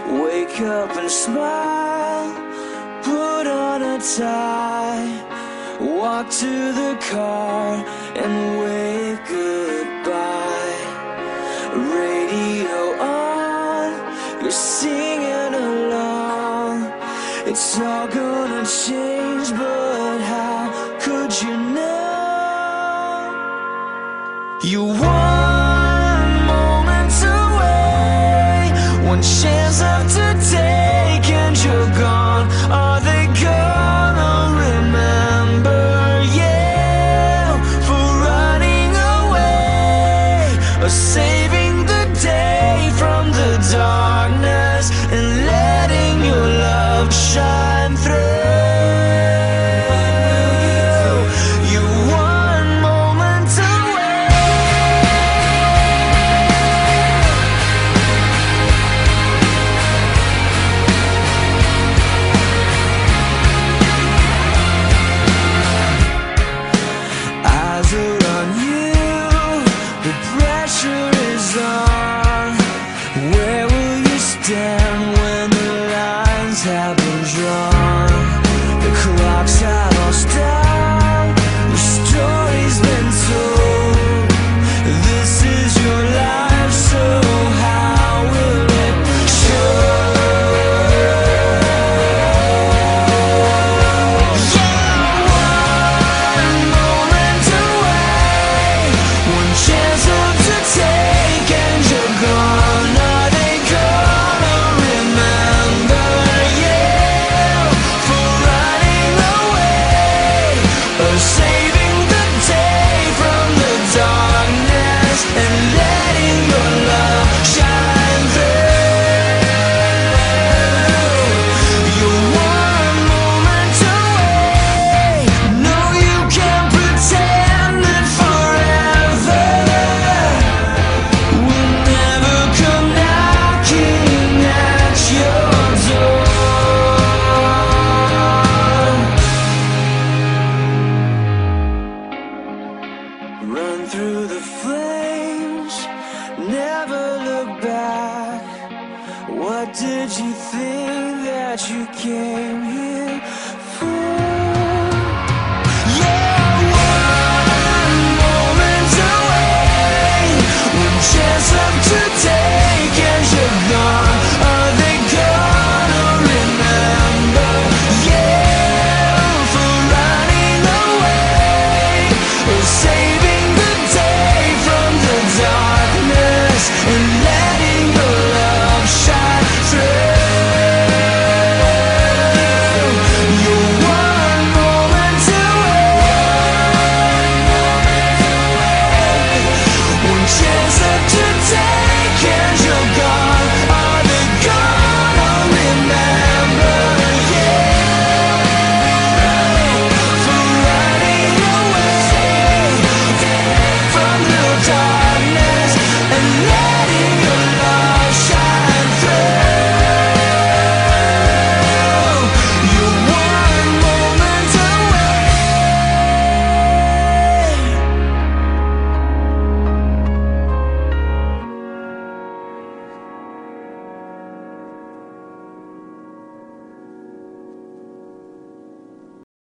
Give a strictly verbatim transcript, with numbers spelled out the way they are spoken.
Wake up and smile, put on a tie, walk to the car and wave goodbye. Radio on, you're singing along. It's all gonna change, but how could you know? You one moment away, one chance left to take, and you're gone. Are they gonna remember you for running away, or saving the day from the darkness and letting your love shine through? When the lines have been drawn, the clocks have all stopped, your story's been told. This is your life, so how will it show? Yeah, one moment away, one chance left to take, and you're gone. Are they gonna remember you for running away, or saving the day from the darkness and letting your love shine through? You're one moment away. No, you can't pretend that forever will never come knocking at your door. Run through the flames, never look back. What did you think that you came here